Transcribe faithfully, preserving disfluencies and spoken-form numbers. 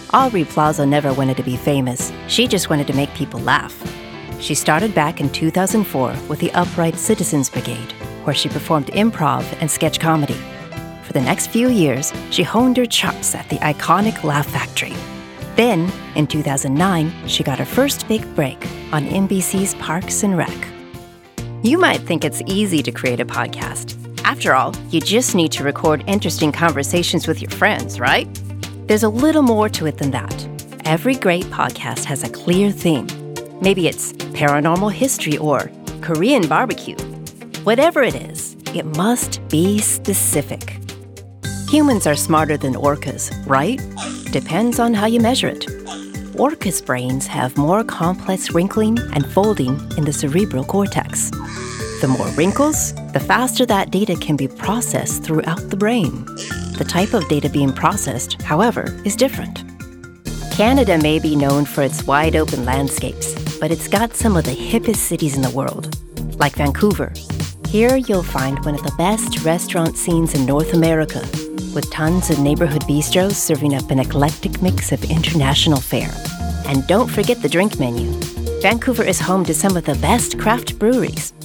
Aubrey Plaza never wanted to be famous. She just wanted to make people laugh. She started back in two thousand four with the Upright Citizens Brigade, where she performed improv and sketch comedy. For the next few years, she honed her chops at the iconic Laugh Factory. Then, in two thousand nine, she got her first big break on N B C's Parks and Rec. You might think it's easy to create a podcast. After all, you just need to record interesting conversations with your friends, right? There's a little more to it than that. Every great podcast has a clear theme. Maybe it's paranormal history or Korean barbecue. Whatever it is, it must be specific. Humans are smarter than orcas, right? Depends on how you measure it. Orcas' brains have more complex wrinkling and folding in the cerebral cortex. The more wrinkles, the faster that data can be processed throughout the brain. The type of data being processed, however, is different. Canada may be known for its wide-open landscapes, but it's got some of the hippest cities in the world, like Vancouver. Here you'll find one of the best restaurant scenes in North America, with tons of neighborhood bistros serving up an eclectic mix of international fare. And don't forget the drink menu. Vancouver is home to some of the best craft breweries.